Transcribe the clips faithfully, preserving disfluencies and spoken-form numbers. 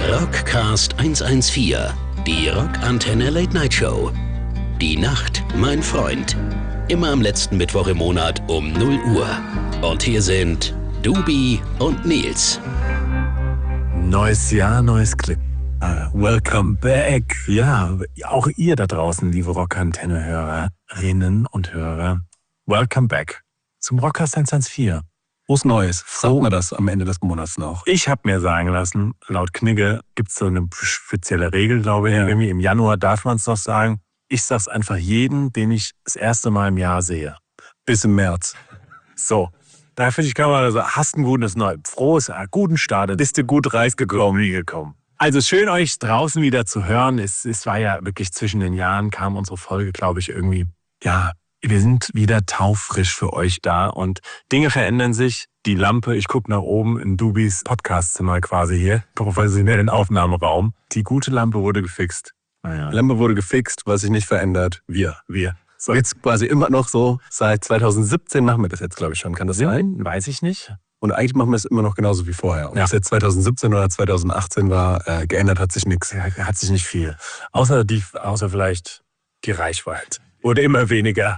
Rockcast hundertvierzehn, die Rockantenne Late Night Show. Die Nacht, mein Freund. Immer am letzten Mittwoch im Monat um null Uhr. Und hier sind Dubi und Nils. Neues Jahr, neues Glück. Uh, welcome back. Ja, auch ihr da draußen, liebe Rockantenne-Hörerinnen und Hörer. Welcome back zum Rockcast hundertvierzehn. Frohes Neues. Sagt man das am Ende des Monats noch? Ich habe mir sagen lassen, laut Knigge gibt es so eine spezielle Regel, glaube ich. Ja. Irgendwie im Januar darf man es noch sagen. Ich sag's einfach jeden, den ich das erste Mal im Jahr sehe. Bis im März. So. Da finde ich, kann man also, hast ein gutes Neues, frohes, guten Start, bist du gut reisgekommen, gekommen. Also schön, euch draußen wieder zu hören. Es, es war ja wirklich zwischen den Jahren, kam unsere Folge, glaube ich, irgendwie, ja, wir sind wieder taufrisch für euch da und Dinge verändern sich. Die Lampe, ich gucke nach oben in Dubis Podcastzimmer quasi hier, professionellen Aufnahmeraum. Die gute Lampe wurde gefixt. Naja. Die Lampe wurde gefixt, was sich nicht verändert. Wir, wir. So. Jetzt quasi immer noch so, seit zweitausendsiebzehn machen wir das jetzt, glaube ich schon. Kann das sein? Weiß ich nicht. Und eigentlich machen wir es immer noch genauso wie vorher. Ob es jetzt zweitausendsiebzehn oder zweitausendachtzehn war, äh, geändert hat sich nichts. Ja, hat sich nicht viel. Außer, die, außer vielleicht die Reichweite. Wurde immer weniger.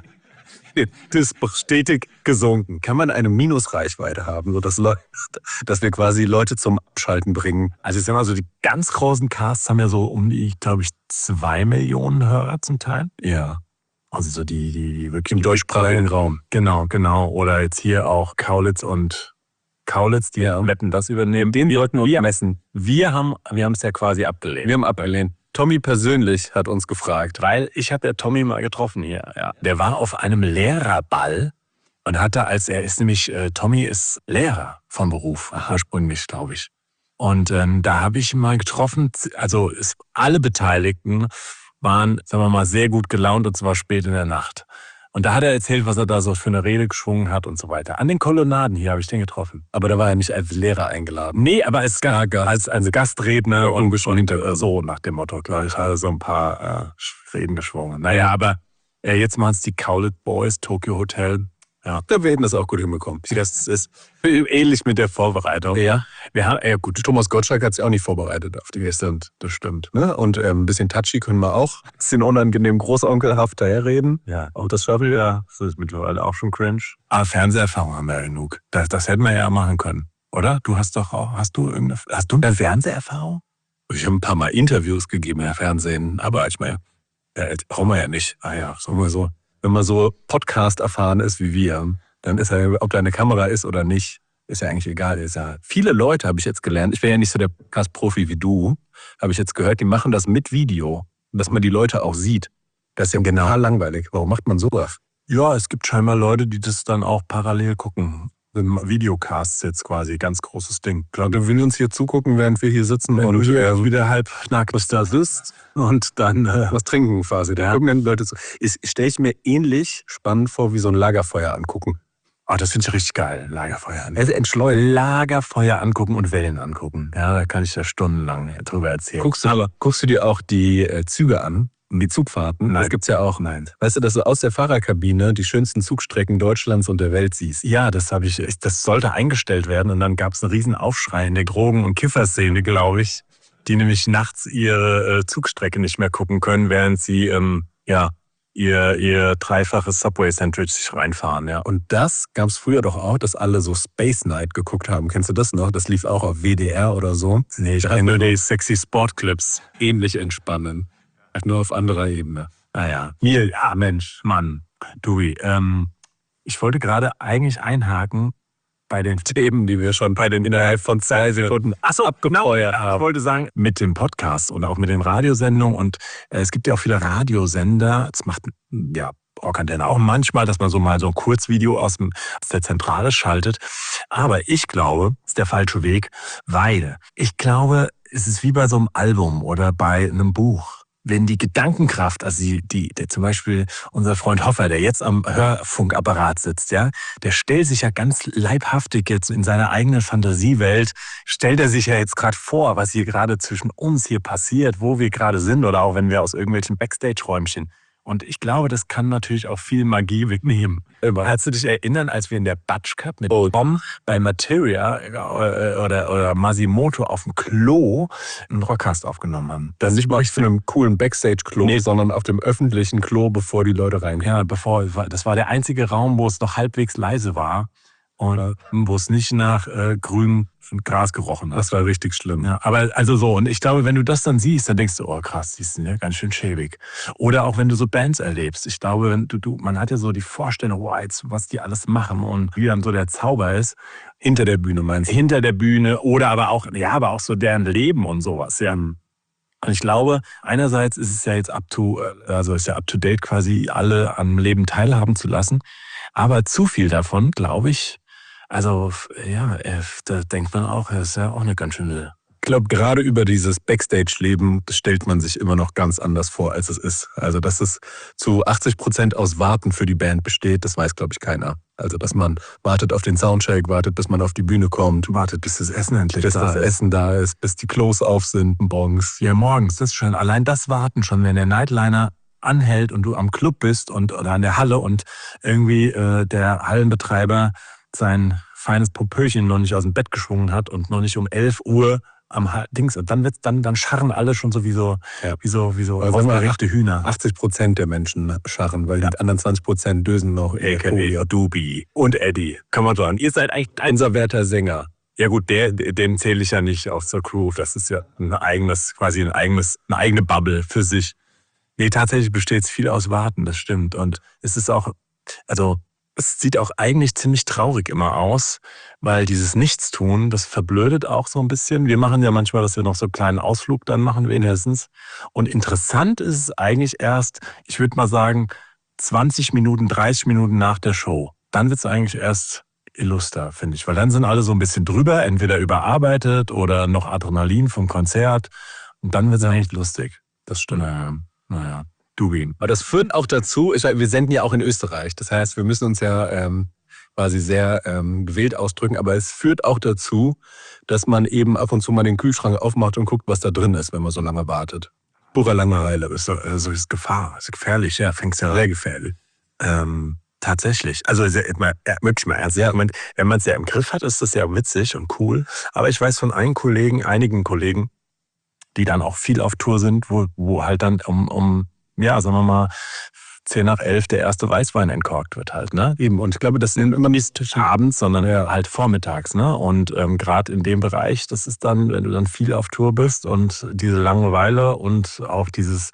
Das ist stetig gesunken. Kann man eine Minusreichweite haben, sodass Leute, dass wir quasi Leute zum Abschalten bringen? Also ich sag mal so, die ganz großen Casts haben ja so um die, glaube ich, zwei Millionen Hörer zum Teil. Ja. Also so die, die, die wirklich im deutschsprachigen Raum. Genau, genau. Oder jetzt hier auch Kaulitz und Kaulitz, die ja. Wetten das übernehmen. Den sollten wir messen. Wir haben, wir haben es ja quasi abgelehnt. Wir haben abgelehnt. Tommy persönlich hat uns gefragt. Weil ich habe ja Tommy mal getroffen hier. Ja. Der war auf einem Lehrerball und hat da, als er ist nämlich, äh, Tommy ist Lehrer von Beruf, ursprünglich, glaube ich. Und ähm, da habe ich ihn mal getroffen, also es, alle Beteiligten waren, sagen wir mal, sehr gut gelaunt und zwar spät in der Nacht. Und da hat er erzählt, was er da so für eine Rede geschwungen hat und so weiter. An den Kolonnaden hier habe ich den getroffen. Aber da war er nicht als Lehrer eingeladen. Nee, aber als, Ga als, als Gastredner ja, und, und äh, so nach dem Motto. Klar, ich hatte so ein paar äh, Reden geschwungen. Naja, aber äh, jetzt machen es die Kaulitz Boys, Tokyo Hotel. Ja, da werden das auch gut hinbekommen. Das ist ähnlich mit der Vorbereitung. Ja. Wir haben, ja gut. Thomas Gottschalk hat sich auch nicht vorbereitet auf die Gäste. Das stimmt. Ne? Und ähm, ein bisschen touchy können wir auch. Ein bisschen unangenehm großonkelhaft daherreden. Ja. Auch das schaffen wir ja. Das ist mittlerweile auch schon cringe. Aber Fernseherfahrung haben wir ja genug. Das, das hätten wir ja machen können. Oder? Du hast doch auch, hast du irgendeine, hast du eine Fernseherfahrung? Ich habe ein paar Mal Interviews gegeben im Fernsehen. Aber ich meine, äh, brauchen wir ja nicht. Ah ja, sagen wir so. Wenn man so Podcast erfahren ist wie wir, dann ist ja, ob da eine Kamera ist oder nicht, ist ja eigentlich egal. Ist ja viele Leute, habe ich jetzt gelernt, ich wäre ja nicht so der Podcast-Profi wie du, habe ich jetzt gehört, die machen das mit Video, dass man die Leute auch sieht. Das ist ja genau total langweilig. Warum macht man sowas? Ja, es gibt scheinbar Leute, die das dann auch parallel gucken. Videocasts jetzt quasi, ganz großes Ding. Klar, dann will uns hier zugucken, während wir hier sitzen wenn und du äh, wieder halb nackt was da sitzt und dann äh, was trinken quasi. Da gucken Leute zu. Stelle ich mir ähnlich spannend vor, wie so ein Lagerfeuer angucken. Ah, das finde ich richtig geil, Lagerfeuer angucken. Also entschleunigt. Lagerfeuer angucken und Wellen angucken. Ja, da kann ich ja stundenlang drüber erzählen. Guckst du, aber guckst du dir auch die äh, Züge an? Die Zugfahrten? Nein. Das gibt's ja auch. Nein. Weißt du, dass du aus der Fahrerkabine die schönsten Zugstrecken Deutschlands und der Welt siehst? Ja, das habe ich. Das sollte eingestellt werden und dann gab es einen riesen Aufschrei in der Drogen- und Kifferszene, glaube ich, die nämlich nachts ihre äh, Zugstrecke nicht mehr gucken können, während sie ähm, ja ihr ihr dreifaches Subway-Sandwich sich reinfahren. Ja. Und das gab's früher doch auch, dass alle so Space Night geguckt haben. Kennst du das noch? Das lief auch auf W D R oder so. Nee, ich kenne nur die sexy Sportclips. Ähnlich entspannen. Nur auf anderer Ebene. Naja. Mir, ja Mensch, Mann, Dewey. Ähm, ich wollte gerade eigentlich einhaken bei den Themen, die wir schon bei den innerhalb von zwei Sekunden Achso, abgefeuert genau, haben. Ich wollte sagen, mit dem Podcast und auch mit den Radiosendungen. Und äh, es gibt ja auch viele Radiosender. Das macht ja Rockantenne auch manchmal, dass man so mal so ein Kurzvideo aus, dem, aus der Zentrale schaltet. Aber ich glaube, das ist der falsche Weg, weil ich glaube, es ist wie bei so einem Album oder bei einem Buch. Wenn die Gedankenkraft, also die, die, der zum Beispiel unser Freund Hoffer, der jetzt am Hörfunkapparat sitzt, ja, der stellt sich ja ganz leibhaftig jetzt in seiner eigenen Fantasiewelt, stellt er sich ja jetzt gerade vor, was hier gerade zwischen uns hier passiert, wo wir gerade sind oder auch wenn wir aus irgendwelchen Backstage-Räumchen Und ich glaube, das kann natürlich auch viel Magie wegnehmen. Kannst du dich erinnern, als wir in der Batsch Cup mit Oh. Tom bei Materia äh, oder, oder Masimoto auf dem Klo einen Rockcast aufgenommen haben? Dann nicht mal auf einem coolen Backstage-Klo, Nee. sondern auf dem öffentlichen Klo, bevor die Leute reingehen. Ja, bevor, das war der einzige Raum, wo es noch halbwegs leise war und wo es nicht nach äh, grün Gras gerochen hat. Das war richtig schlimm. Ja, aber also so, und ich glaube, wenn du das dann siehst, dann denkst du, oh krass, die sind ja ganz schön schäbig. Oder auch wenn du so Bands erlebst. Ich glaube, wenn du, du, man hat ja so die Vorstellung, wow, jetzt, was die alles machen und wie dann so der Zauber ist. Hinter der Bühne meinst du? Hinter der Bühne oder aber auch, ja, aber auch so deren Leben und sowas. Ja. Und ich glaube, einerseits ist es ja jetzt up to, also ist ja up to date quasi alle am Leben teilhaben zu lassen. Aber zu viel davon, glaube ich, also ja, da denkt man auch, das ist ja auch eine ganz schöne. Ich glaube, gerade über dieses Backstage-Leben stellt man sich immer noch ganz anders vor, als es ist. Also, dass es zu achtzig Prozent aus Warten für die Band besteht, das weiß, glaube ich, keiner. Also, dass man wartet auf den Soundcheck, wartet, bis man auf die Bühne kommt, Wartet, bis das Essen endlich bis da das ist. Essen da ist, bis die Klos auf sind morgens. Ja, morgens, das ist schon. Allein das Warten schon, wenn der Nightliner anhält und du am Club bist und oder an der Halle und irgendwie äh, der Hallenbetreiber sein feines Popöchen noch nicht aus dem Bett geschwungen hat und noch nicht um elf Uhr am Ha- Dings. Und dann wird's, dann, dann scharren alle schon so wie so, Ja. wie so, wie so Also sagen wir, aufgeregte Hühner. achtzig Prozent der Menschen scharren, weil Ja. die anderen zwanzig Prozent dösen noch. in der A K Koje. A Dubi und Eddie. Kann man sagen. Ihr seid eigentlich ein. Unser werter Sänger. Ja gut, der, den zähle ich ja nicht auf zur Crew. Das ist ja ein eigenes, quasi ein eigenes, eine eigene Bubble für sich. Nee, tatsächlich besteht es viel aus Warten, das stimmt. Und es ist auch, also es sieht auch eigentlich ziemlich traurig immer aus, weil dieses Nichtstun, das verblödet auch so ein bisschen. Wir machen ja manchmal, dass wir noch so einen kleinen Ausflug dann machen wenigstens. Und interessant ist es eigentlich erst, ich würde mal sagen, zwanzig Minuten, dreißig Minuten nach der Show. Dann wird es eigentlich erst illuster, finde ich. Weil dann sind alle so ein bisschen drüber, entweder überarbeitet oder noch Adrenalin vom Konzert. Und dann wird es eigentlich lustig. Das stimmt. Naja, naja. Dubi. Aber das führt auch dazu, ich, wir senden ja auch in Österreich. Das heißt, wir müssen uns ja ähm, quasi sehr ähm, gewählt ausdrücken. Aber es führt auch dazu, dass man eben ab und zu mal den Kühlschrank aufmacht und guckt, was da drin ist, wenn man so lange wartet. Purer Langeweile. Ist so, also ist Gefahr. Ist gefährlich. Ja, fängst ja sehr gefährlich. Ähm, tatsächlich. Also sehr, mal, ja, wirklich mal ernst. Ja, wenn man es ja im Griff hat, ist das ja witzig und cool. Aber ich weiß von einigen Kollegen, einigen Kollegen, die dann auch viel auf Tour sind, wo, wo halt dann um, um ja, sagen wir mal, zehn nach elf der erste Weißwein entkorkt wird halt, ne? Eben, und ich glaube, das sind immer nicht Abends, sondern ja, halt vormittags, ne? Und ähm, gerade in dem Bereich, das ist dann, wenn du dann viel auf Tour bist und diese Langeweile und auch dieses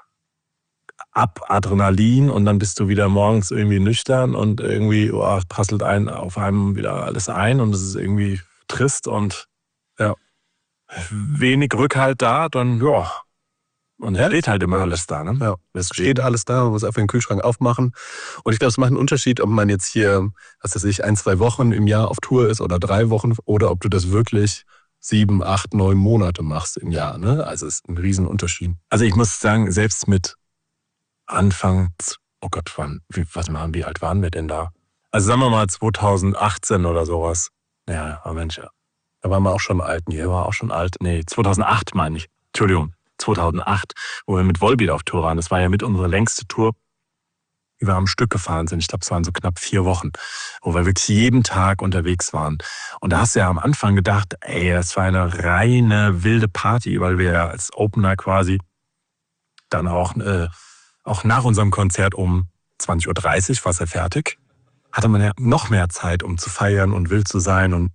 Ab-Adrenalin und dann bist du wieder morgens irgendwie nüchtern und irgendwie oh, prasselt ein auf einem wieder alles ein und es ist irgendwie trist und ja, wenig Rückhalt da, dann ja. Und es steht halt immer alles da, ne? Ja, es steht alles da, man muss einfach den Kühlschrank aufmachen. Und ich glaube, es macht einen Unterschied, ob man jetzt hier, was weiß ich, ein, zwei Wochen im Jahr auf Tour ist oder drei Wochen oder ob du das wirklich sieben, acht, neun Monate machst im Jahr, ne? Also es ist ein Riesenunterschied. Also ich muss sagen, selbst mit Anfang, oh Gott, wann, wie, was machen, wie alt waren wir denn da? Also sagen wir mal zweitausendachtzehn oder sowas. Ja, aber Mensch, da waren wir auch schon alt. Nee, war auch schon alt. Nee, zweitausendacht meine ich. Entschuldigung. zweitausendacht, wo wir mit Volbeat auf Tour waren. Das war ja mit unserer längste Tour, die wir am Stück gefahren sind. Ich glaube, es waren so knapp vier Wochen, wo wir wirklich jeden Tag unterwegs waren. Und da hast du ja am Anfang gedacht, ey, das war eine reine wilde Party, weil wir ja als Opener quasi dann auch, äh, auch nach unserem Konzert um zwanzig Uhr dreißig war es ja fertig, hatte man ja noch mehr Zeit, um zu feiern und wild zu sein und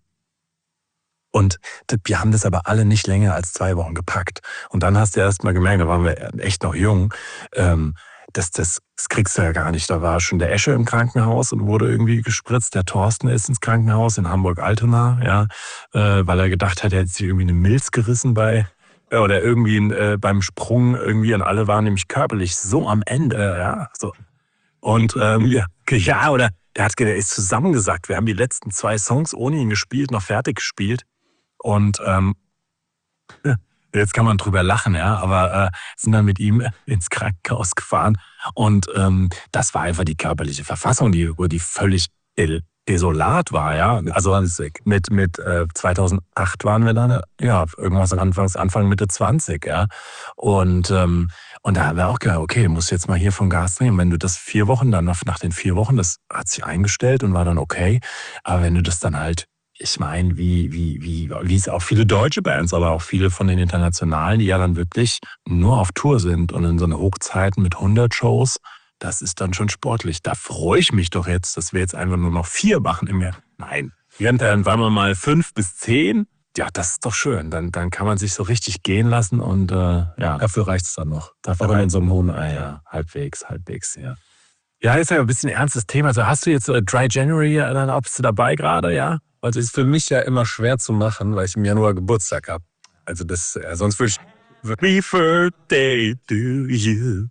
Und wir haben das aber alle nicht länger als zwei Wochen gepackt. Und dann hast du erst mal gemerkt, da waren wir echt noch jung, ähm, dass das, das kriegst du ja gar nicht. Da war schon der Esche im Krankenhaus und wurde irgendwie gespritzt. Der Thorsten ist ins Krankenhaus in Hamburg-Altona, ja, äh, weil er gedacht hat, er hätte sich irgendwie eine Milz gerissen bei äh, oder irgendwie äh, beim Sprung irgendwie. Und alle waren nämlich körperlich so am Ende, ja, so. Und ähm, ja, ja, oder der hat, der ist zusammengesackt. Wir haben die letzten zwei Songs ohne ihn gespielt, noch fertig gespielt. Und ähm, jetzt kann man drüber lachen, ja, aber äh, sind dann mit ihm ins Krankenhaus gefahren. Und ähm, das war einfach die körperliche Verfassung, die, die völlig desolat war, ja. Also mit, mit äh, zweitausendacht waren wir dann, ja, irgendwas Anfangs, Anfang Mitte zwanzig, ja. Und, ähm, Und da haben wir auch gedacht, okay, du musst jetzt mal hier vom Gas drehen. Wenn du das vier Wochen, dann nach, nach den vier Wochen, das hat sich eingestellt und war dann okay. Aber wenn du das dann halt, ich meine, wie, wie, wie, wie es auch viele deutsche Bands, aber auch viele von den internationalen, die ja dann wirklich nur auf Tour sind und in so eine Hochzeiten mit hundert Shows, das ist dann schon sportlich. Da freue ich mich doch jetzt, dass wir jetzt einfach nur noch vier machen im Jahr. Nein, dann waren wir mal fünf bis zehn. Ja, das ist doch schön. Dann, dann kann man sich so richtig gehen lassen und äh, ja. Dafür reicht es dann noch. Dafür auch in so einem hohen Ei. Ja, halbwegs, halbwegs, ja. Ja, ist ja ein bisschen ein ernstes Thema. Also hast du jetzt äh, Dry January, dann bist du dabei gerade, ja? Also ist für mich ja immer schwer zu machen, weil ich im Januar Geburtstag habe. Also das, äh, sonst würde ich... Happy Birthday to you,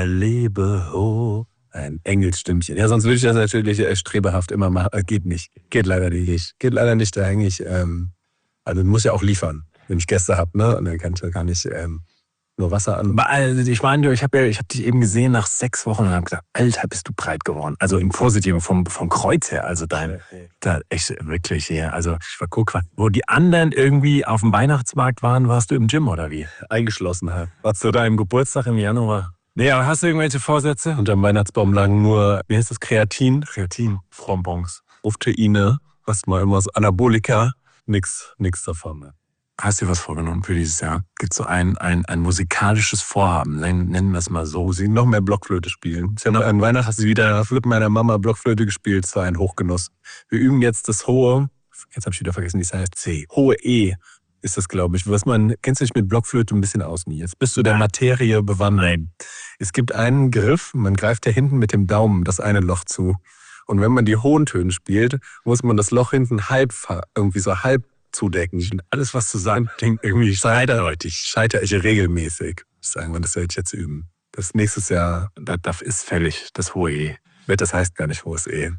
erlebe hoch. Ein Engelstimmchen. Ja, sonst würde ich das natürlich äh, strebehaft immer machen. Äh, geht nicht. Geht leider nicht. Geht leider nicht, da hänge ich... Ähm, Also du musst ja auch liefern, wenn ich Gäste habe, ne? Und dann kann ich gar nicht ähm, nur Wasser an. Also ich meine, ich habe ja, ich hab dich eben gesehen nach sechs Wochen und habe gesagt, Alter, bist du breit geworden. Also im Positiven, vom, vom Kreuz her. Also dein, da echt wirklich, ja. Also ich war guck, wo die anderen irgendwie auf dem Weihnachtsmarkt waren, warst du im Gym oder wie? Eingeschlossen halt. Warst du da im Geburtstag im Januar? Nee, aber hast du irgendwelche Vorsätze? Unterm Weihnachtsbaum lagen nur, wie heißt das, Kreatin? Kreatin, Frombons. Proteine, was mal immer so Anabolika. Nix, nix davon. Ne? Hast du dir was vorgenommen für dieses Jahr? Gibt es so ein, ein, ein musikalisches Vorhaben? Nennen wir es mal so. Sie noch mehr Blockflöte spielen. Ich habe an Weihnachten hast du wieder mit meiner Mama Blockflöte gespielt. Es war ein Hochgenuss. Wir üben jetzt das hohe, jetzt habe ich wieder vergessen, wie es heißt, C. Hohe E ist das, glaube ich. Was man, kennst du dich mit Blockflöte ein bisschen aus, nie? Jetzt bist du der Materie bewandert. Es gibt einen Griff, man greift ja hinten mit dem Daumen das eine Loch zu. Und wenn man die hohen Töne spielt, muss man das Loch hinten halb, irgendwie so halb zudecken. Und alles, was zusammen klingt, irgendwie scheiterdeutig, scheitere ich regelmäßig. Sagen wir, das werde ich jetzt üben. Das nächstes Jahr, das, das ist fällig, das hohe E. Das heißt gar nicht hohes E.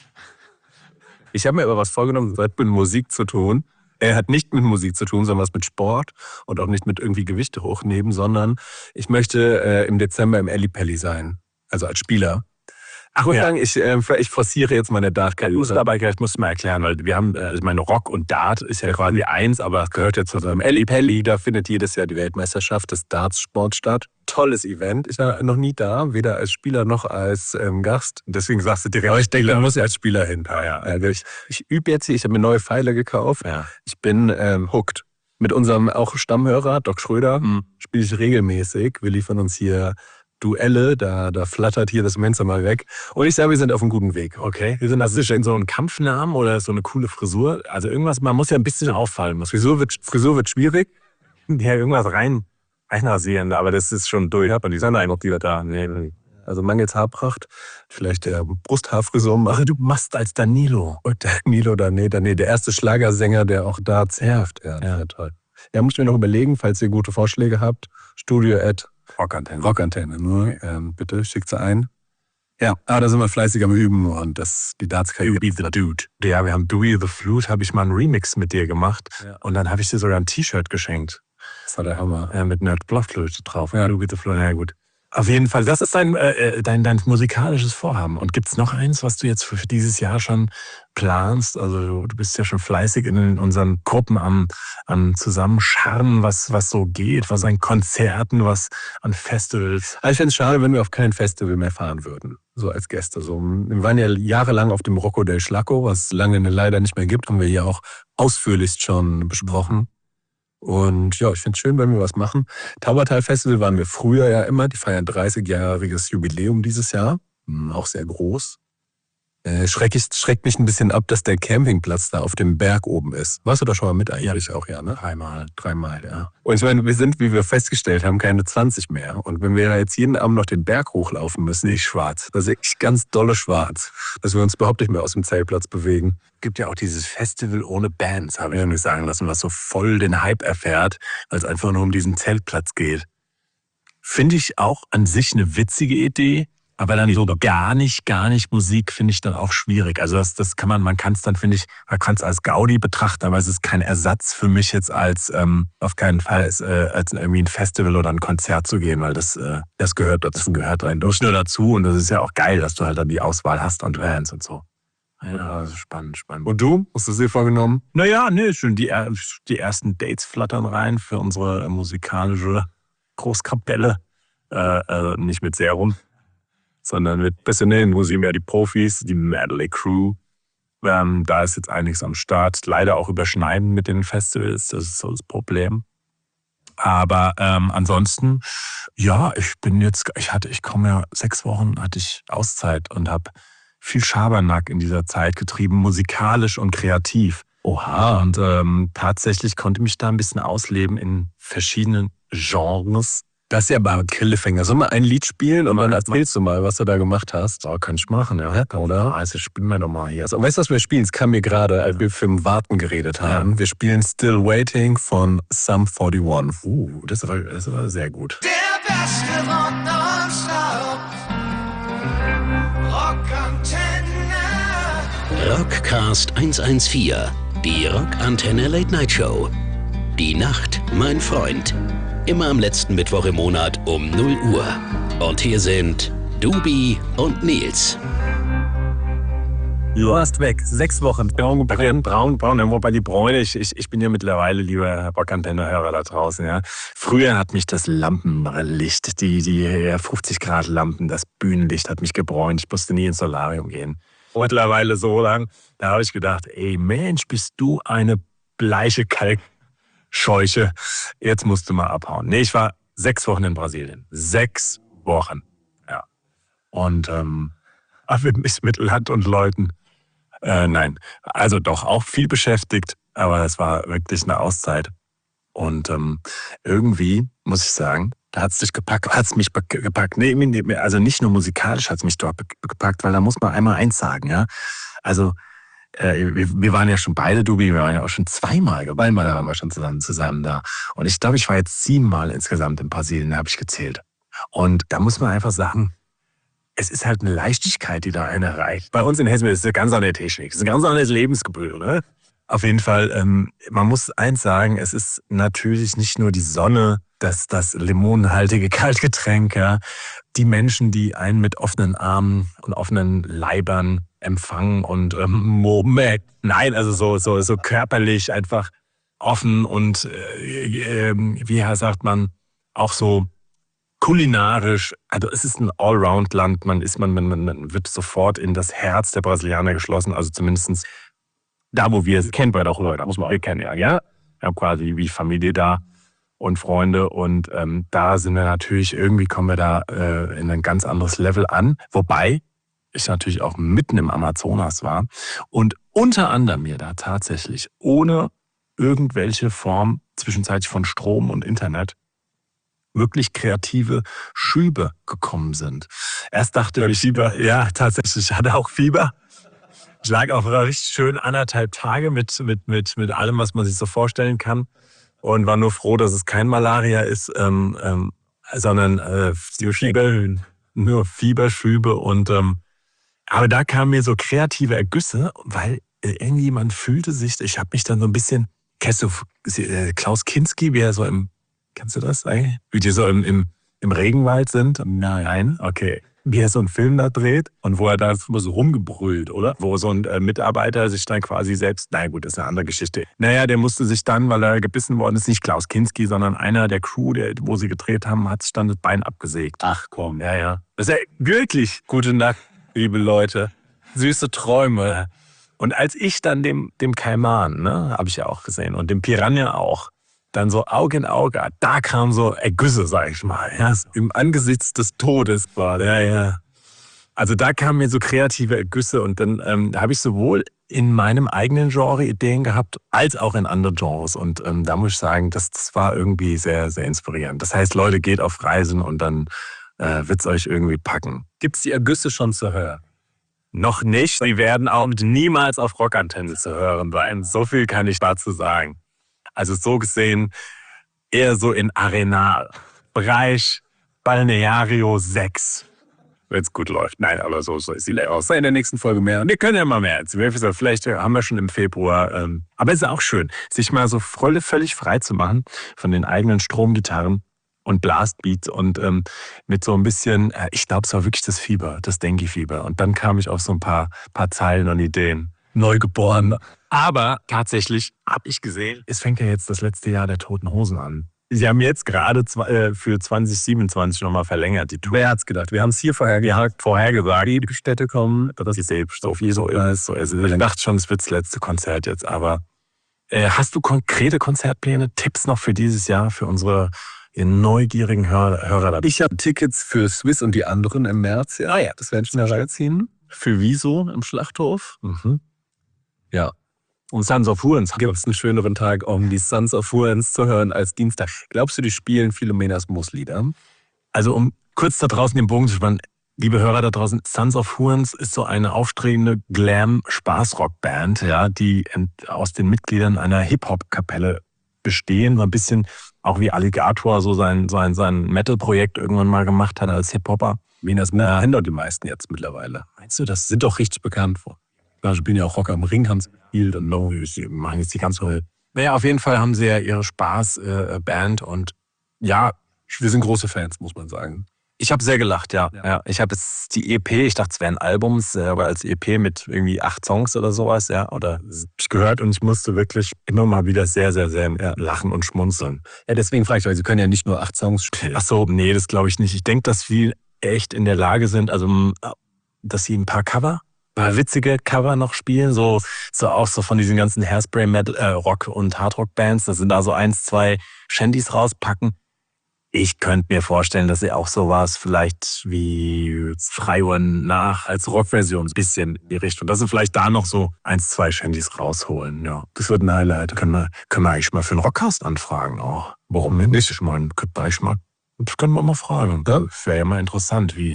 Ich habe mir aber was vorgenommen, das hat mit Musik zu tun. Er hat nicht mit Musik zu tun, sondern was mit Sport und auch nicht mit irgendwie Gewichte hochnehmen, sondern ich möchte äh, im Dezember im Ellipelli sein, also als Spieler. Ach, ich muss ja. sagen, ich, äh, ich forciere jetzt meine Dart-Karriere. Du musst dabei, ich muss mal erklären, weil wir haben, also meine Rock und Dart ist ja quasi eins, aber es gehört jetzt zu so einem Ellipelli. Da findet jedes Jahr die Weltmeisterschaft des Darts-Sport statt. Tolles Event. Ich war noch nie da, weder als Spieler noch als ähm, Gast. Deswegen sagst du direkt, aber ich denke, da muss ich als Spieler hin. Ja, ja. Also ich, ich übe jetzt hier, ich habe mir neue Pfeile gekauft. Ja. Ich bin ähm, hooked. Mit unserem auch Stammhörer, Doc Schröder, mhm. spiele ich regelmäßig. Wir liefern uns hier Duelle, da, da flattert hier das Mensa mal weg. Und ich sage, wir sind auf einem guten Weg. Okay. Wir sind also in so einem Kampfnamen oder so eine coole Frisur. Also irgendwas, man muss ja ein bisschen auffallen. Frisur wird, Frisur wird schwierig. Ja, irgendwas rein, reinrasieren, aber das ist schon durch. Hat man die Sonne einfach wieder da. Nee. Also mangels Haarpracht, vielleicht der Brusthaarfrisur machen. Also du machst als Danilo. Und Danilo, Danilo, Danilo, der erste Schlagersänger, der auch da zerft. Ja, ja. ja, toll. Ja, muss ich mir noch überlegen, falls ihr gute Vorschläge habt. Studio at Rockantenne. Rockantenne, ne? Okay. Ähm, bitte schickt sie ein. Ja, aber da sind wir fleißig am Üben und das, die Darts-Karriere. You be the dude. Ja, wir haben Dewey the Flute, habe ich mal einen Remix mit dir gemacht. Ja. Und dann habe ich dir sogar ein T-Shirt geschenkt. Das war der Hammer. Ja, mit einer Blockflöte drauf. Ja, Dewey the Flute, ja gut. Auf jeden Fall, das ist dein, äh, dein, dein musikalisches Vorhaben. Und gibt's noch eins, was du jetzt für dieses Jahr schon planst? Also du bist ja schon fleißig in unseren Gruppen am, am Zusammenscharren, was, was so geht, was an Konzerten, was an Festivals. Also ich fände es schade, wenn wir auf kein Festival mehr fahren würden, so als Gäste. So, wir waren ja jahrelang auf dem Rocco del Schlacco, was es lange leider nicht mehr gibt, haben wir hier auch ausführlichst schon besprochen. Und ja, ich finde es schön, wenn wir was machen. Taubertal Festival waren wir früher ja immer. Die feiern dreißigjähriges Jubiläum dieses Jahr. Auch sehr groß. Äh, schreck ich, schreckt mich ein bisschen ab, dass der Campingplatz da auf dem Berg oben ist. Warst du da schon mal mit eigentlich ja. auch, ja, ne? Dreimal. Dreimal, ja. Und ich meine, wir sind, wie wir festgestellt haben, keine zwanzig mehr. Und wenn wir jetzt jeden Abend noch den Berg hochlaufen müssen, ich schwarz. Da sehe ich ganz dolle schwarz. Dass wir uns überhaupt nicht mehr aus dem Zeltplatz bewegen. Gibt ja auch dieses Festival ohne Bands, habe ich mir sagen lassen, was so voll den Hype erfährt, weil es einfach nur um diesen Zeltplatz geht. Finde ich auch an sich eine witzige Idee, aber dann so gar nicht, gar nicht Musik finde ich dann auch schwierig. Also das, das kann man, man kann es dann, finde ich, man kann es als Gaudi betrachten, aber es ist kein Ersatz für mich jetzt als, ähm, auf keinen Fall als, äh, als irgendwie ein Festival oder ein Konzert zu gehen, weil das, äh, das gehört dazu, das gehört rein durch nur dazu und das ist ja auch geil, dass du halt dann die Auswahl hast an Bands und so. Ja, also spannend, spannend. Und du? Hast du sie vorgenommen? Naja, nee, schon die, die ersten Dates flattern rein für unsere musikalische Großkapelle. Äh, also nicht mit Serum, sondern mit professionellen Musikern, ja, die Profis, die Medley Crew. Ähm, da ist jetzt einiges am Start. Leider auch überschneiden mit den Festivals, das ist so das Problem. Aber ähm, ansonsten, ja, ich bin jetzt, ich hatte, ich komme ja, sechs Wochen hatte ich Auszeit und habe viel Schabernack in dieser Zeit getrieben, musikalisch und kreativ. Oha. Und ähm, tatsächlich konnte mich da ein bisschen ausleben in verschiedenen Genres. Das ist ja aber Cliffhanger. Sollen wir ein Lied spielen und dann erzählst du mal, was du da gemacht hast? So, kann ich machen, ja. Oder? Also spielen wir doch mal hier. Also, weißt du, was wir spielen? Es kam mir gerade, als wir vom Warten geredet haben. Ja. Wir spielen Still Waiting von Sum einundvierzig. Uh, das ist aber, das ist aber sehr gut. Der beste Rock nonstop. Rockantenne. Rockcast hundertvierzehn, die Rockantenne Late Night Show. Die Nacht, mein Freund. Immer am letzten Mittwoch im Monat um null Uhr. Und hier sind Dubi und Nils. Du warst weg, sechs Wochen. Braun, braun, braun, braun. Wobei die Bräune, ich, ich, ich bin ja mittlerweile, lieber Rockantenne-Hörer da draußen, ja. Früher hat mich das Lampenlicht, die, die fünfzig Grad Lampen, das Bühnenlicht hat mich gebräunt. Ich musste nie ins Solarium gehen. Mittlerweile so lang, da habe ich gedacht, ey Mensch, bist du eine bleiche Kalkscheuche. Jetzt musst du mal abhauen. Nee, ich war sechs Wochen in Brasilien. Sechs Wochen, ja. Und ähm, mich mit Land und Leuten. Äh, nein, also doch auch viel beschäftigt, aber es war wirklich eine Auszeit. Und ähm, irgendwie, muss ich sagen, da hat es dich gepackt, hat es mich gepackt. Nee, also nicht nur musikalisch hat es mich dort gepackt, weil da muss man einmal eins sagen, ja. Also äh, wir, wir waren ja schon beide, Dubi, wir waren ja auch schon zweimal, zweimal waren wir schon zusammen, zusammen da. Und ich glaube, ich war jetzt siebenmal insgesamt in Brasilien, habe ich gezählt. Und da muss man einfach sagen, es ist halt eine Leichtigkeit, die da einer erreicht. Bei uns in Hessen ist es eine ganz andere Technik. Es ist ein ganz anderes Lebensgefühl, ne? Auf jeden Fall, ähm, man muss eins sagen, es ist natürlich nicht nur die Sonne, das, das limonenhaltige Kaltgetränk, ja? Die Menschen, die einen mit offenen Armen und offenen Leibern empfangen und ähm, Moment, nein, also so, so, so körperlich einfach offen und äh, äh, wie sagt man, auch so kulinarisch, also es ist ein Allround-Land, man ist, man, man, man wird sofort in das Herz der Brasilianer geschlossen, also zumindest da, wo wir es kennen, bei auch Leute, muss man auch kennen, ja, ja, wir haben quasi wie Familie da und Freunde und ähm, da sind wir natürlich, irgendwie kommen wir da äh, in ein ganz anderes Level an, wobei ich natürlich auch mitten im Amazonas war und unter anderem mir da tatsächlich ohne irgendwelche Form zwischenzeitlich von Strom und Internet wirklich kreative Schübe gekommen sind. Erst dachte ich, Fieber, ja, tatsächlich, ich hatte auch Fieber. Ich lag auch richtig schön anderthalb Tage mit, mit, mit, mit allem, was man sich so vorstellen kann und war nur froh, dass es kein Malaria ist, ähm, ähm, sondern äh, Fieber, nur Fieberschübe und ähm, aber da kamen mir so kreative Ergüsse, weil irgendwie man fühlte sich, ich habe mich dann so ein bisschen, kennst du äh, Klaus Kinski, wie er so im Kennst du das eigentlich? Wie die so im, im, im Regenwald sind? Nein. Okay. Wie er so einen Film da dreht und wo er da so rumgebrüllt, oder? Wo so ein äh, Mitarbeiter sich dann quasi selbst, na gut, das ist eine andere Geschichte. Naja, der musste sich dann, weil er gebissen worden ist, nicht Klaus Kinski, sondern einer der Crew, der, wo sie gedreht haben, hat sich dann das Bein abgesägt. Ach komm. Ja, ja. Das ist ja wirklich gute Nacht, liebe Leute. Süße Träume. Und als ich dann dem, dem Kaiman, ne, habe ich ja auch gesehen, und dem Piranha auch, dann so Auge in Auge, da kam so Ergüsse, sag ich mal. Ja, im Angesicht des Todes war, ja, ja. Also da kamen mir so kreative Ergüsse und dann ähm, habe ich sowohl in meinem eigenen Genre Ideen gehabt, als auch in anderen Genres. Und ähm, da muss ich sagen, das, das war irgendwie sehr, sehr inspirierend. Das heißt, Leute, geht auf Reisen und dann äh, wird's euch irgendwie packen. Gibt's die Ergüsse schon zu hören? Noch nicht. Die werden auch niemals auf Rockantenne zu hören sein. So viel kann ich dazu sagen. Also so gesehen eher so in Arenal, Bereich Balneario sechs, wenn es gut läuft. Nein, aber so, so ist die aus. In der nächsten Folge mehr. Und wir können ja mal mehr erzählen. Vielleicht haben wir schon im Februar. Ähm, aber es ist auch schön, sich mal so völlig frei zu machen von den eigenen Stromgitarren und Blastbeats und ähm, mit so ein bisschen, äh, ich glaube, es war wirklich das Fieber, das Dengue-Fieber. Und dann kam ich auf so ein paar, paar Zeilen und Ideen. Neugeboren. Aber tatsächlich habe ich gesehen, es fängt ja jetzt das letzte Jahr der Toten Hosen an. Sie haben jetzt gerade für zwanzig siebenundzwanzig nochmal verlängert, die Tour. Wer hat's gedacht? Wir haben es hier vorher gesagt, vorher gesagt, die Städte kommen, das ist selbst so viel so ist. Also ich dachte schon, es wird das letzte Konzert jetzt, aber äh, hast du konkrete Konzertpläne, Tipps noch für dieses Jahr, für unsere neugierigen Hörer? Hörer? Ich habe Tickets für Swiss und die anderen im März. Ja, ja, das werden schnell reinziehen. Für Wieso im Schlachthof? Mhm. Ja. Und Sons of Hurens. Gibt es einen schöneren Tag, um die Sons of Hurens zu hören als Dienstag? Glaubst du, die spielen Philomenas Mooslieder? Also um kurz da draußen den Bogen zu spannen, liebe Hörer da draußen, Sons of Hurens ist so eine aufstrebende Glam-Spaßrock-Band, ja, die aus den Mitgliedern einer Hip-Hop-Kapelle bestehen, so ein bisschen auch wie Alligator so sein, sein, sein Metal-Projekt irgendwann mal gemacht hat als Hip-Hopper. Wen das äh, kennen doch die meisten jetzt mittlerweile. Meinst du, das sind doch richtig bekannt vor? Ich bin ja auch Rock am Ring, haben sie gespielt und no, sie machen jetzt die ganze. Naja, auf jeden Fall haben sie ja ihre Spaß-Band äh, und ja, wir sind große Fans, muss man sagen. Ich habe sehr gelacht, ja. ja. ja. Ich habe jetzt die E P, ich dachte, es wäre ein Album, aber als E P mit irgendwie acht Songs oder sowas, ja, oder ich gehört und ich musste wirklich immer mal wieder sehr, sehr, sehr ja, lachen und schmunzeln. Ja, deswegen frage ich euch, sie können ja nicht nur acht Songs spielen. Ach so, nee, das glaube ich nicht. Ich denke, dass wir echt in der Lage sind, also dass sie ein paar Cover paar witzige Cover noch spielen, so, so auch so von diesen ganzen Hairspray Metal, äh, Rock und Hardrock Bands, dass sie da so eins, zwei Shandies rauspacken. Ich könnte mir vorstellen, dass sie auch sowas vielleicht wie Freiuhren nach als Rockversion ein bisschen in die Richtung, dass sie vielleicht da noch so eins, zwei Shandies rausholen. Ja, das wird ein Highlight. Können wir, können wir eigentlich mal für einen Rockcast anfragen auch. Warum nicht? Ich meine, das können wir mal fragen. Das wäre ja mal interessant, wie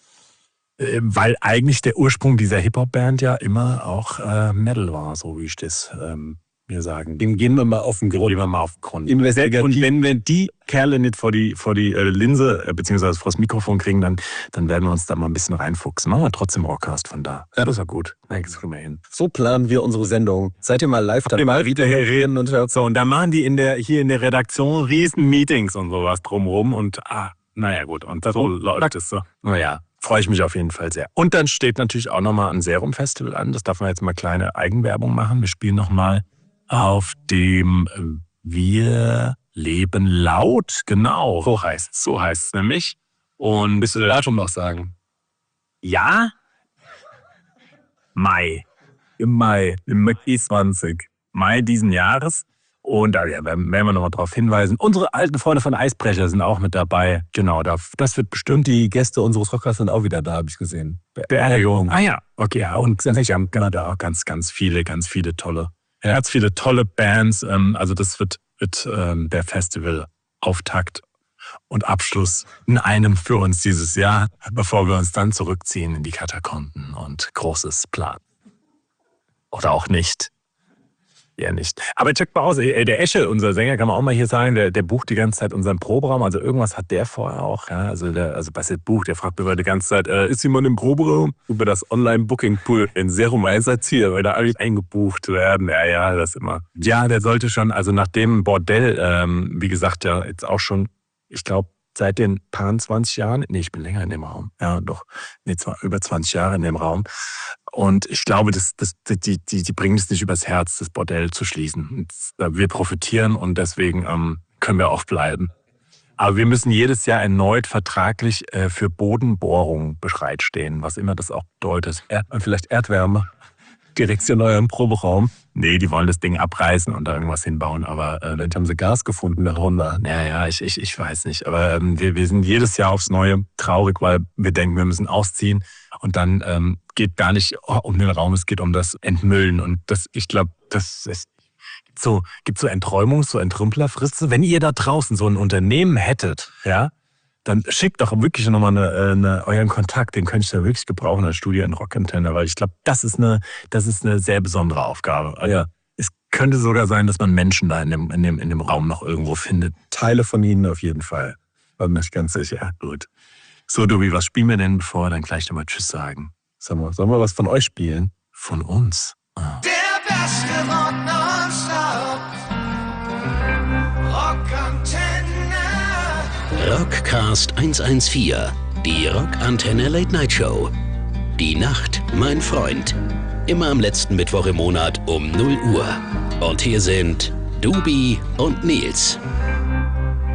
weil eigentlich der Ursprung dieser Hip-Hop-Band ja immer auch äh, Metal war, so wie ich das ähm, mir sagen. Dem gehen wir mal auf den Grund. Gehen wir mal auf den Grund. Und wenn wir die Kerle nicht vor die, vor die äh, Linse, äh, beziehungsweise vor das Mikrofon kriegen, dann, dann werden wir uns da mal ein bisschen reinfuchsen. Machen wir trotzdem Rockcast von da. Ja, das ist ja gut. Ja, das kriegen wir hin. So planen wir unsere Sendung. Seid ihr mal live da? Mal wieder hier reden und hört. So, und da machen die in der, hier in der Redaktion riesen Meetings und sowas drumherum und ah, naja gut, und so läuft es so. Naja. Freue ich mich auf jeden Fall sehr. Und dann steht natürlich auch nochmal ein Serum-Festival an. Das darf man jetzt mal kleine Eigenwerbung machen. Wir spielen nochmal auf dem Wir leben laut. Genau, so heißt es. So heißt es nämlich. Und willst du das Datum noch sagen? Ja? Mai. Im Mai. Im Mai zwanzig. Mai diesen Jahres. Und da ja, werden wir nochmal darauf hinweisen. Unsere alten Freunde von Eisbrecher sind auch mit dabei. Genau, das wird bestimmt. Die Gäste unseres Rockcasts sind auch wieder da, habe ich gesehen. Beerdigung. Ah ja, okay. Ja, und wir haben da auch ganz, ganz viele, ganz viele tolle, ganz viele tolle Bands. Also das wird, wird der Festivalauftakt und Abschluss in einem für uns dieses Jahr, bevor wir uns dann zurückziehen in die Katakomben und Großes planen. Oder auch nicht. Ja, nicht. Aber check mal aus, der Esche, unser Sänger, kann man auch mal hier sagen, der, der bucht die ganze Zeit unseren Proberaum. Also irgendwas hat der vorher auch. Ja? Also, der, also was der bucht, der fragt mir die ganze Zeit, äh, ist jemand im Proberaum? Über das Online-Booking-Pool in Serum Einsatz-Ziel, weil da alles eingebucht werden. Ja, ja, das immer. Ja, der sollte schon, also nach dem Bordell, ähm, wie gesagt, ja, jetzt auch schon, ich glaube, seit den paar zwanzig Jahren, nee, ich bin länger in dem Raum, ja doch, nee, zwar über zwanzig Jahre in dem Raum. Und ich glaube, das, das, die, die, die bringen es nicht übers Herz, das Bordell zu schließen. Wir profitieren und deswegen ähm, können wir auch bleiben. Aber wir müssen jedes Jahr erneut vertraglich äh, für Bodenbohrung bereitstehen, was immer das auch bedeutet. Erd- und vielleicht Erdwärme. Direktion euren Proberaum. Nee, die wollen das Ding abreißen und da irgendwas hinbauen, aber äh, dann haben sie Gas gefunden darunter. Naja, ich, ich, ich weiß nicht. Aber ähm, wir, wir sind jedes Jahr aufs Neue traurig, weil wir denken, wir müssen ausziehen. Und dann ähm, geht gar nicht um den Raum, es geht um das Entmüllen. Und das, ich glaube, das ist so, gibt so Enträumungs-, so Entrümplerfristen. Wenn ihr da draußen so ein Unternehmen hättet, ja, dann schickt doch wirklich nochmal eine, eine, euren Kontakt, den könnte ich da wirklich gebrauchen als Studio in Rockantenne, weil ich glaube, das ist eine, das ist eine sehr besondere Aufgabe. Also ja. Es könnte sogar sein, dass man Menschen da in dem, in dem, in dem Raum noch irgendwo findet. Teile von ihnen auf jeden Fall. War mir nicht ganz sicher. Gut. So, Dubi, was spielen wir denn, bevor wir dann gleich nochmal Tschüss sagen? Sag mal, sollen wir was von euch spielen? Von uns? Ah. Der beste Rock nonstop. Rockantenne. Rockcast hundertvierzehn, die Rockantenne Late Night Show. Die Nacht, mein Freund. Immer am letzten Mittwoch im Monat um null Uhr. Und hier sind Dubi und Nils.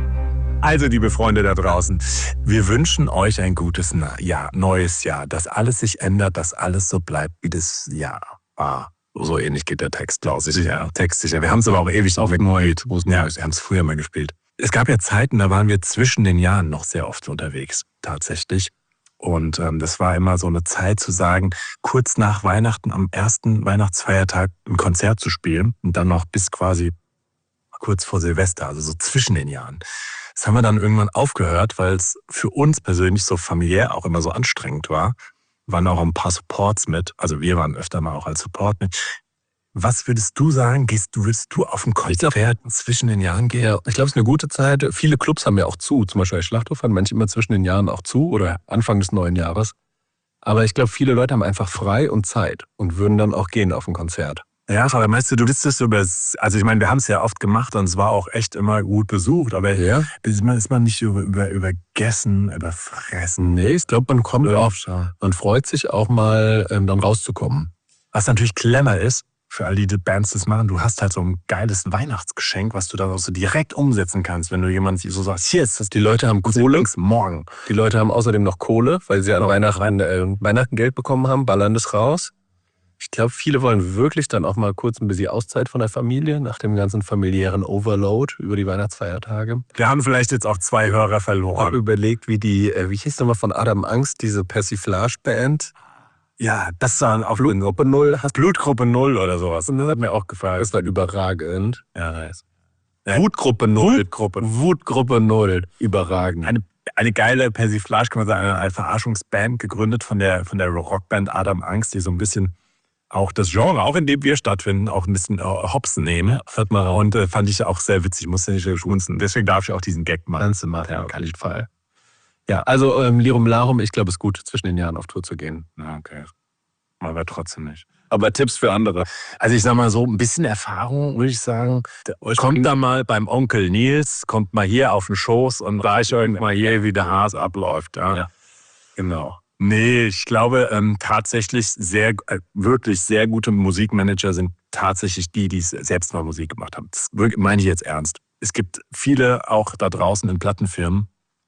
Also, liebe Freunde da draußen, wir wünschen euch ein gutes Jahr, neues Jahr, dass alles sich ändert, dass alles so bleibt, wie das Jahr war. So ähnlich geht der Text, glaube ich. Ja, Text sicher. Wir haben es aber auch ewig aufgeneuert. Ja, wir haben es früher mal gespielt. Es gab ja Zeiten, da waren wir zwischen den Jahren noch sehr oft unterwegs, tatsächlich. Und ähm, das war immer so eine Zeit zu sagen, kurz nach Weihnachten, am ersten Weihnachtsfeiertag ein Konzert zu spielen und dann noch bis quasi kurz vor Silvester, also so zwischen den Jahren. Das haben wir dann irgendwann aufgehört, weil es für uns persönlich so familiär auch immer so anstrengend war. Wir waren auch ein paar Supports mit, also wir waren öfter mal auch als Support mit. Was würdest du sagen, gehst du, willst du auf ein Konzert zwischen den Jahren gehen? Ja, ich glaube, es ist eine gute Zeit. Viele Clubs haben ja auch zu, zum Beispiel Schlachthof haben manche immer zwischen den Jahren auch zu oder Anfang des neuen Jahres. Aber ich glaube, viele Leute haben einfach frei und Zeit und würden dann auch gehen auf ein Konzert. Ja, aber meinst du, du bist es über, also ich meine, wir haben es ja oft gemacht und es war auch echt immer gut besucht, aber ja. ist, man, ist man nicht über, über, übergessen, überfressen? Nee, ich glaube, man kommt auch, man freut sich auch mal, ähm, dann rauszukommen. Was natürlich clever ist, für all die Bands das machen, du hast halt so ein geiles Weihnachtsgeschenk, was du dann auch so direkt umsetzen kannst, wenn du jemandem so sagst, hier ist das. Die Leute haben Kohle. Morgen. Die Leute haben außerdem noch Kohle, weil sie an Weihnachten, äh, Weihnachten Geld bekommen haben, ballern das raus. Ich glaube, viele wollen wirklich dann auch mal kurz ein bisschen Auszeit von der Familie, nach dem ganzen familiären Overload über die Weihnachtsfeiertage. Wir haben vielleicht jetzt auch zwei Hörer verloren. Ich habe überlegt, wie die, äh, wie hieß nochmal von Adam Angst, diese Persiflage-Band. Ja, das war auf Blutgruppe Null. Blutgruppe Null oder sowas. Das hat mir auch gefallen. Das war überragend. Ja, nice. Wutgruppe Null. Wutgruppe. Wutgruppe Null. Überragend. Eine, eine geile Persiflage, kann man sagen, eine Verarschungsband, gegründet von der, von der Rockband Adam Angst, die so ein bisschen auch das Genre, auch in dem wir stattfinden, auch ein bisschen hops nehmen. Hört mal raus. Und äh, fand ich auch sehr witzig, musste nicht schmunzeln. Deswegen darf ich auch diesen Gag machen. Kannst du machen, ja, auf jeden Fall. Ja, also ähm, Lirum Larum, ich glaube, es ist gut, zwischen den Jahren auf Tour zu gehen. Ja, okay. Aber trotzdem nicht. Aber Tipps für andere. Also ich sag mal so, ein bisschen Erfahrung, würde ich sagen. Kommt da mal beim Onkel Nils, kommt mal hier auf den Schoß und zeigt euch mal hier, wie der Hase abläuft. Ja, ja. Genau. Nee, ich glaube ähm, tatsächlich sehr, äh, wirklich sehr gute Musikmanager sind tatsächlich die, die selbst mal Musik gemacht haben. Das meine ich jetzt ernst. Es gibt viele auch da draußen in Plattenfirmen,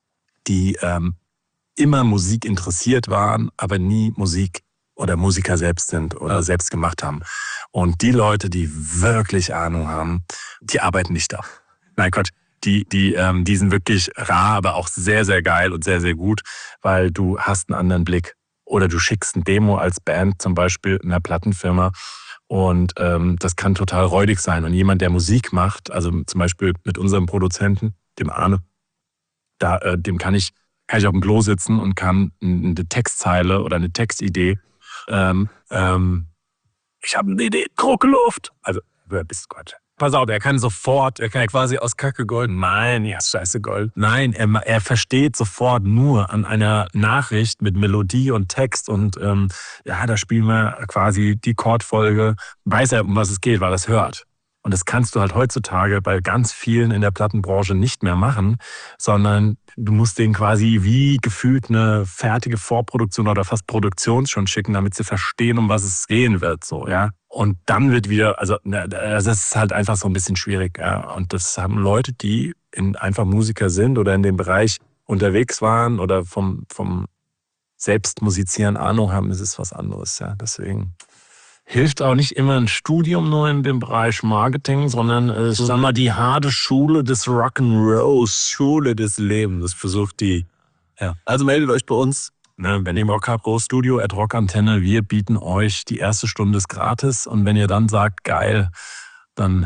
die ähm, immer Musik interessiert waren, aber nie Musik oder Musiker selbst sind oder ja. selbst gemacht haben. Und die Leute, die wirklich Ahnung haben, die arbeiten nicht da. Nein, Quatsch. Die, die, ähm, die sind wirklich rar, aber auch sehr, sehr geil und sehr, sehr gut, weil du hast einen anderen Blick. Oder du schickst ein Demo als Band zum Beispiel in einer Plattenfirma und ähm, das kann total räudig sein. Und jemand, der Musik macht, also zum Beispiel mit unserem Produzenten, dem Arne, da, äh, dem kann ich, kann ich auf dem Klo sitzen und kann eine Textzeile oder eine Textidee ähm, ähm, ich habe eine Idee, Druckluft. Also, wer bist du Gott? Pass auf, er kann sofort, er kann ja quasi aus Kacke Gold. Nein, ja, scheiße Gold. Nein, er, er versteht sofort nur an einer Nachricht mit Melodie und Text und ähm, ja, da spielen wir quasi die Chordfolge. Weiß er, um was es geht, weil er es hört. Und das kannst du halt heutzutage bei ganz vielen in der Plattenbranche nicht mehr machen, sondern du musst denen quasi wie gefühlt eine fertige Vorproduktion oder fast Produktion schon schicken, damit sie verstehen, um was es gehen wird, so, ja. Und dann wird wieder, also das ist halt einfach so ein bisschen schwierig, ja. Und das haben Leute, die in, einfach Musiker sind oder in dem Bereich unterwegs waren oder vom, vom Selbstmusizieren Ahnung haben, ist es was anderes, ja. Deswegen hilft auch nicht immer ein Studium nur in dem Bereich Marketing, sondern äh, sagen wir mal die harte Schule des Rock'n'Rolls, Schule des Lebens. Das versucht die. Ja. Also meldet euch bei uns. Ne, wenn ihr Bock habt, Großstudio at Rockantenne, wir bieten euch die erste Stunde ist gratis und wenn ihr dann sagt, geil, dann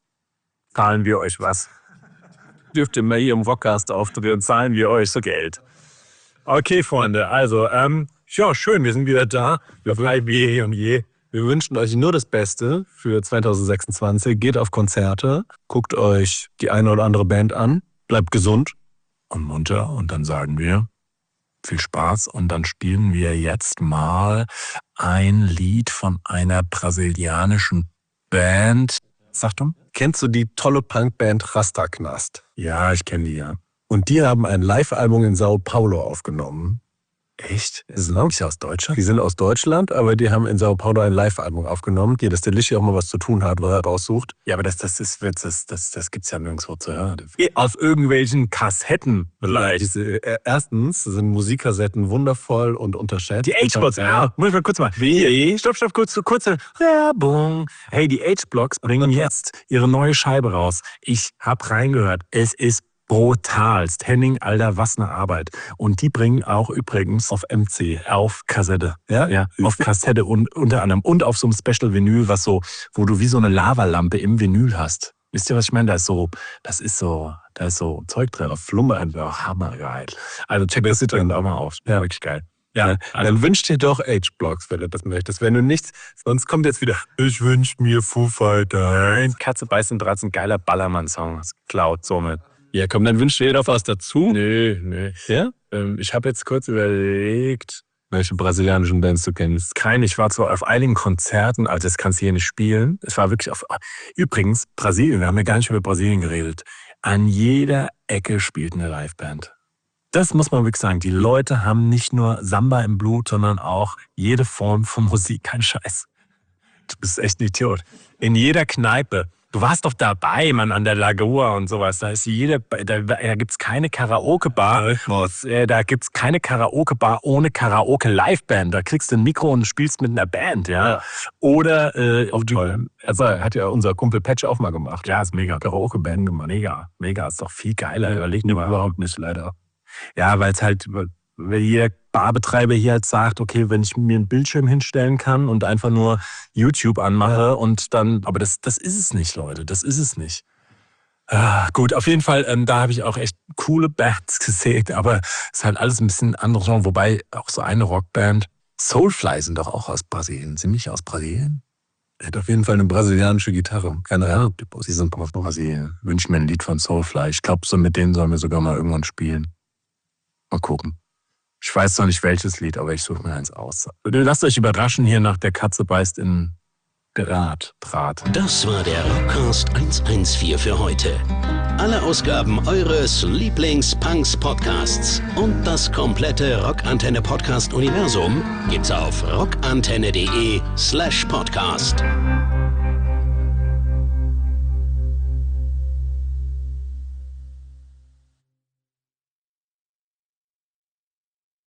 zahlen wir euch was. Dürft ihr mal hier im Rockcast auftreten, zahlen wir euch so Geld. Okay, Freunde, also, ähm, ja, schön, wir sind wieder da. Wir bleiben wie je und je. Wir wünschen euch nur das Beste für zwanzig sechsundzwanzig. Geht auf Konzerte, guckt euch die eine oder andere Band an, bleibt gesund und munter und dann sagen wir viel Spaß und dann spielen wir jetzt mal ein Lied von einer brasilianischen Band. Sag du? Kennst du die tolle Punkband Rastaknast? Ja, ich kenne die, ja. Und die haben ein Live-Album in Sao Paulo aufgenommen. Echt? Ist nicht aus Deutschland? Die sind aus Deutschland, aber die haben in Sao Paulo ein Live-Album aufgenommen, die das Delici auch mal was zu tun hat, was er raussucht. Ja, aber das, das, ist, das, das, das gibt's ja nirgendwo zu hören. Auf irgendwelchen Kassetten vielleicht. Diese, äh, erstens sind Musikkassetten wundervoll und unterschätzt. Die H-Blocks, ja, muss ich mal kurz mal. Wie? Stopp, stopp, kurz, kurze Werbung. Hey, die H-Blocks bringen jetzt ihre neue Scheibe raus. Ich hab reingehört. Es ist brutalst. Henning, Alter, was eine Arbeit. Und die bringen auch übrigens auf M C, auf Kassette. Ja? Ja, auf Kassette und unter anderem. Und auf so einem Special-Vinyl, was so, wo du wie so eine Lavalampe im Vinyl hast. Wisst ihr, was ich meine? Da ist so, das ist so, da ist so Zeug drin. Flummer einfach hammergeil. Also check das drin auch mal auf. Ja, wirklich geil. Ja, also, dann wünsch dir doch H-Blocks, wenn du das möchtest. Wenn du nichts, sonst kommt jetzt wieder, ich wünsch mir Foo Fighters. Katze beißt in Draht, ein geiler Ballermann-Song. Das klaut somit. Ja, komm, dann wünsch dir doch was dazu. Nee, nee. Ja? Ähm, ich habe jetzt kurz überlegt, welche brasilianischen Bands du kennst. Kein, ich war zwar auf einigen Konzerten, also das kannst du hier nicht spielen. Es war wirklich auf, übrigens, Brasilien, wir haben ja gar nicht über Brasilien geredet. An jeder Ecke spielt eine Liveband. Das muss man wirklich sagen. Die Leute haben nicht nur Samba im Blut, sondern auch jede Form von Musik. Kein Scheiß. Du bist echt ein Idiot. In jeder Kneipe. Du warst doch dabei, Mann, an der Lagoa und sowas. Da ist jede, da, da gibt's keine Karaoke-Bar. Äh, da gibt's keine Karaoke-Bar ohne Karaoke-Liveband. Da kriegst du ein Mikro und spielst mit einer Band, ja. Ja. Oder, äh, Auf toll. Also hat ja unser Kumpel Patch auch mal gemacht. ja, ist mega. Karaoke-Band gemacht. Mega, mega. Ist doch viel geiler. Überleg nur mal. Überhaupt nicht, leider. Ja, weil es halt, weil jeder Barbetreiber hier halt sagt, okay, wenn ich mir einen Bildschirm hinstellen kann und einfach nur YouTube anmache und dann, aber das, das ist es nicht, Leute, das ist es nicht. Ah, gut, auf jeden Fall, ähm, da habe ich auch echt coole Bands gesehen, aber es ist halt alles ein bisschen anderes Genre, wobei auch so eine Rockband, Soulfly sind doch auch aus Brasilien, ziemlich aus Brasilien. Er hat auf jeden Fall eine brasilianische Gitarre. Keine Ahnung, Sie sind aus Brasilien. Wünsche mir ein Lied von Soulfly. Ich glaube, so mit denen sollen wir sogar mal irgendwann spielen. Mal gucken. Ich weiß noch nicht welches Lied, aber ich suche mir eins aus. Lasst euch überraschen hier nach Der Katze beißt in Draht. Draht. Das war der Rockcast hundertvierzehn für heute. Alle Ausgaben eures Lieblings-Punks-Podcasts und das komplette Rockantenne-Podcast-Universum gibt's auf rockantenne.de slash podcast.